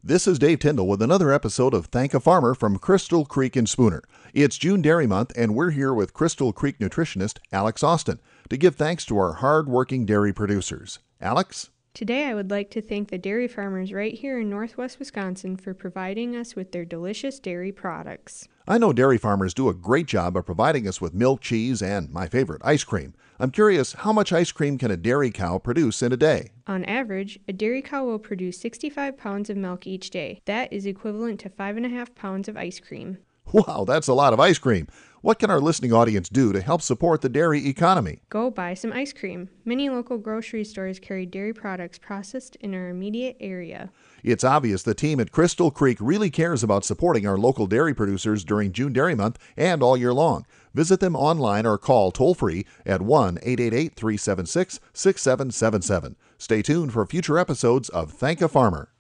This is Dave Tyndall with another episode of Thank a Farmer from Crystal Creek in Spooner. It's June Dairy Month, and we're here with Crystal Creek nutritionist Alex Austin to give thanks to our hard-working dairy producers. Alex? Today I would like to thank the dairy farmers right here in northwest Wisconsin for providing us with their delicious dairy products. I know dairy farmers do a great job of providing us with milk, cheese, and, my favorite, ice cream. I'm curious, how much ice cream can a dairy cow produce in a day? On average, a dairy cow will produce 65 pounds of milk each day. That is equivalent to 5.5 pounds of ice cream. Wow, that's a lot of ice cream. What can our listening audience do to help support the dairy economy? Go buy some ice cream. Many local grocery stores carry dairy products processed in our immediate area. It's obvious the team at Crystal Creek really cares about supporting our local dairy producers during June Dairy Month and all year long. Visit them online or call toll-free at 1-888-376-6777. Stay tuned for future episodes of Thank a Farmer.